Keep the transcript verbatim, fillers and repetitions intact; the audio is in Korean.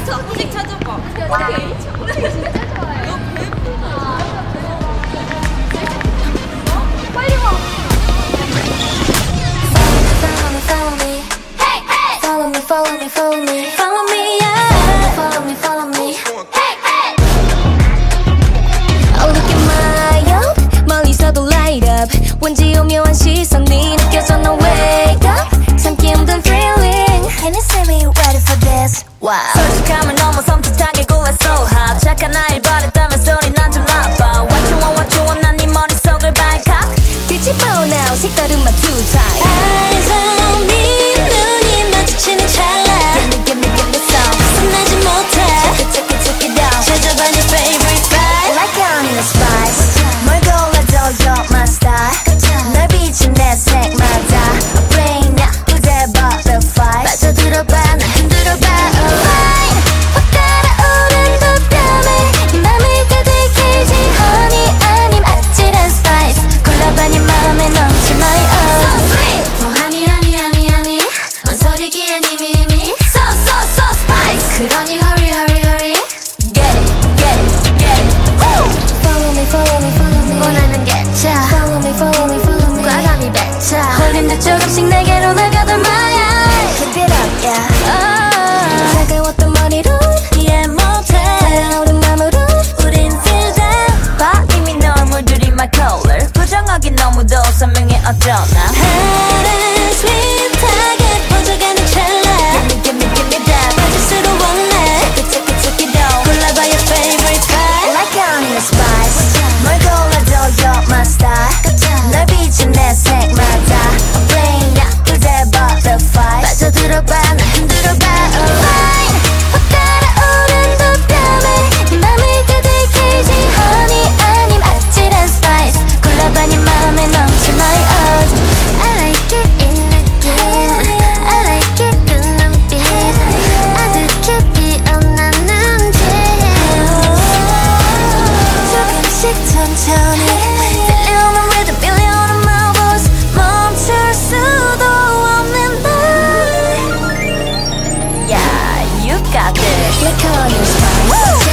음식 찾아봐. 오케이. 음식 진짜 좋아해. 너 배고파. 빨리 와. Follow me, follow me. Hey, hey. Follow me, follow me, follow me. Follow me, yeah. Follow me, follow me. Hey, hey. Oh, look at my up. 멀리서도 light up. 왠지 오묘한 시선이 느껴져. 너 wake up. 참기 힘든 feeling. Can you see me ready for this? Wow. 솔직함을 너무 섬뜩하게 구해 so hot. 착한 아이를 바랬다면 소리 난 좀 나빠. What you want, what you want, 난 네 머릿속을 발칵. 뒤집어 now, 색다른 my two type. Eyes on me, 눈이 마주치는 찰나. Give me, give me, give me some. 끝나지 못해. Check it, check it, check it out. 찾아봐 네 favorite vibe. Like I'm in a spice. 뭘 골라도 you're my star. 널 비춘 내 색마다. Brain, 야, 그대 butterfly. 빠져들어봐, 나 흔들어봐. Alright. 확 달아오른 두 뺨에 네 맘을 가득히지. Honey, 아님 아찔한 spice. 골라봐 네 맘에 넘치 my own. So sweet. Oh honey, honey, honey, honey. 언소리기엔 이미 이미. So, so, so spice. 그러니 hurry, hurry, hurry. Get it, get it, get it. Woo! Follow me, follow me, follow me. 원하는 개차. Follow me, follow me, follow me. 과감히 뱉자. 홀린 듯 조금씩 내게로 나가던 my eye. Keep it up, yeah. Oh. 차가웠던 머리로 이해 못해. 달아오른 맘으로 우린 feel that. 봐 이미 널 물들인 my color. 부정하기 너무도 선명해 어쩌나. Hot and sweet하게 퍼져가는 찰나. Give me, give me, give me that. 빠질수록 원해. Check it, check it, check it out. 골라봐 your favorite vibe. Like I'm in a spice. 뭘 골라도 you're my star. 널 비춘 내 색마다. Brain, 야, 그대 butterfly. 빠져들어봐, 나 흔들어봐. Alright. 확 달아오른 두 뺨에 네 맘을 가득히지. Honey, 아님 아찔한 spice. 골라봐 네 맘에 넘치 my own. I like it in the game. I like it 그 눈빛. 아득히 피어나는 길. 조금씩 천천히 들려오는 rhythm, 밀려오는 my voice. 멈출 수도 없는 날. Yeah, you got this. Like on your spice.